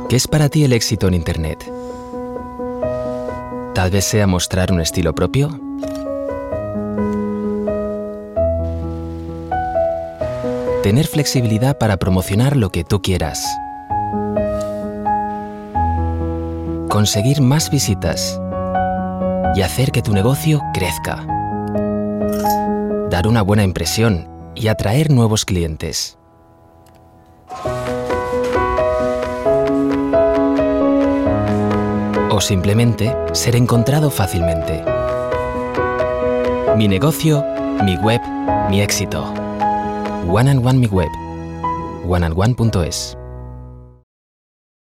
¿Qué es para ti el éxito en Internet? Tal vez sea mostrar un estilo propio. Tener flexibilidad para promocionar lo que tú quieras. Conseguir más visitas. Y hacer que tu negocio crezca. Dar una buena impresión y atraer nuevos clientes. O simplemente ser encontrado fácilmente. Mi negocio, mi web, mi éxito. One and One Mi Web. oneandone.es